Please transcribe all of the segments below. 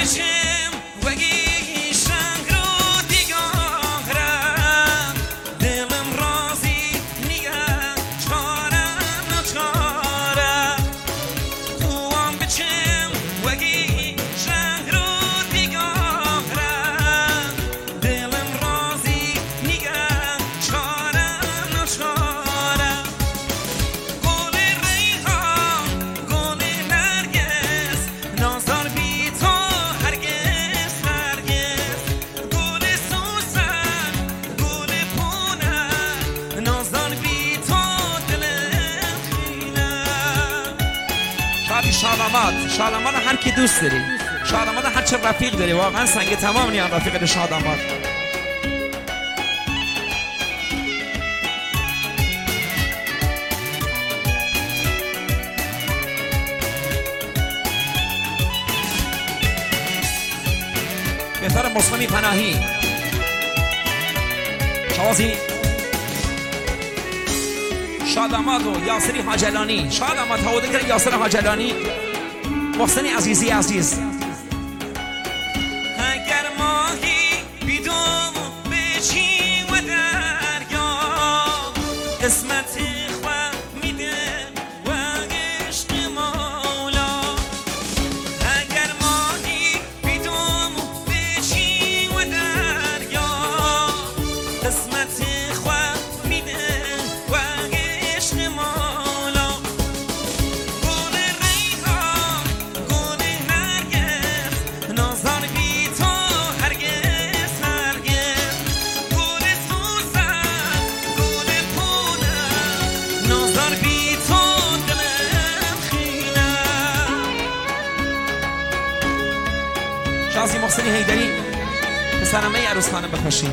شاداماد هر کی دوست داری، شاداماد هر چه رفیق داری، واقعا سنگ تمام نیان رفیق شاداماد. بهتر مسلمی پناهی شوازی شاداماد و یاسری حاجلانی، شاداماد هوده کرد یاسر حاجلانی، محسن عزیزی عزیز. اگر ماهی بیدوم بچی و دریا قسمت خواه میده و عشق مولا. اگر ماهی بیدوم بچی و دریا قسمت خواه میده و عشق مولا. گل ریحان گل نرگس نازار بی تو هرگز هرگز. گل سوسن گل پونم نازار بی تو دلم خیلم. شازی محسنی حیدری پسرمه عروس خانم بخوشی.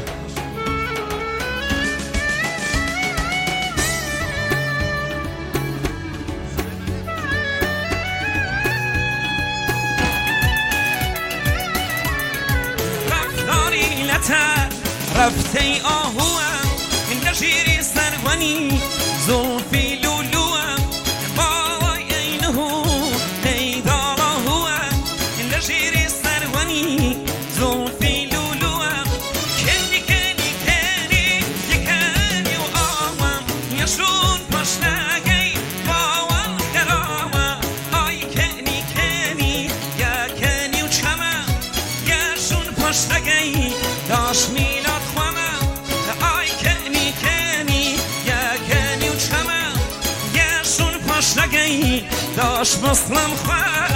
رفته ای آهوام این نشیری سروانی زلفی لولوام وای اینهو پیدار آهوام این نشیری سروانی زلفی لولوام. کنی کنی کنی یکنی و آوام یشون پشنگی باوام درامم. آی کنی کنی یکنی و چمم یشون پشنگی داش میلاد خوامم. آی کنی کنی یکنی و چمم یشون پشنگی داش مسلم خوام.